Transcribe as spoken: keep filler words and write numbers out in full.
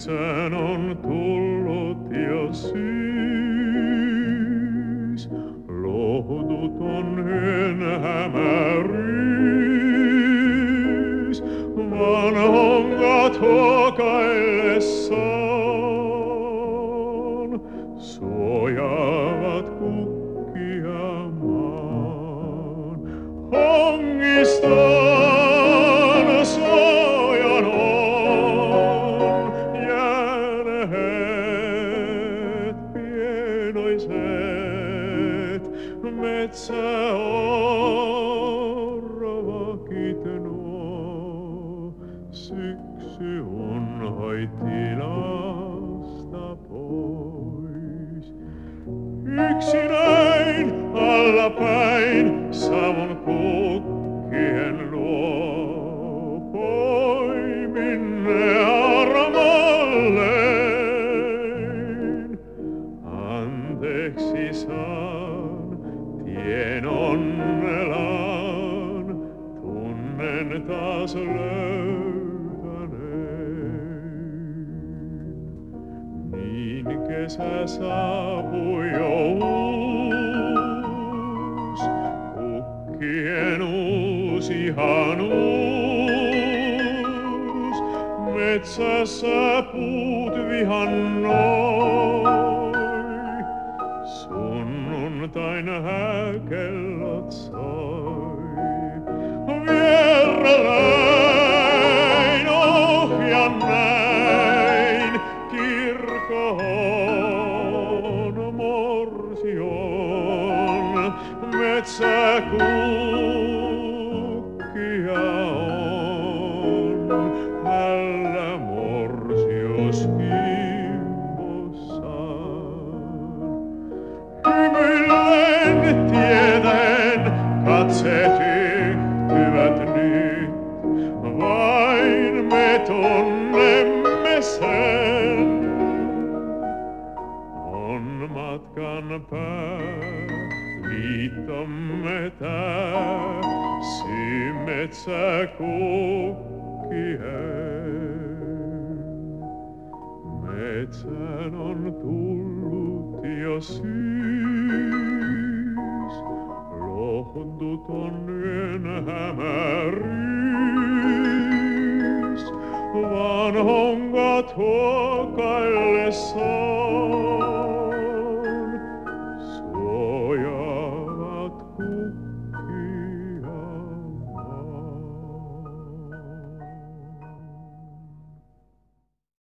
Metsään on tullut jo syys, lohduton yön hämäryys, vanhongat huokaillessaan suojaavat kukkia maan. Hongistaan suojan on jääneet pienoiset metsäoravakit nuo. Syksy unhoi tilasta pois. Yksinäin allapäin savun kukkien luo poimin ne armalleen. Anteeksi saan, tien onnelaan, tunnen taas löytäneen. Niin kesä saapui jo uus, kukkien uus ihan uus. Metsässä puut vihannoi, sunnuntain hääkellot soi. Vierelläin ohjan näin kirkon morsion. Metsäkukkia on, hällä morsius kimpossaan. Hymyillen tietäen katseet yhtyvät nyt, vain me tunnemme sen. On matkan pää, liittomme tää, syy metsäkukkien. Metsään on tullut jo syys, lohduton yön hämä.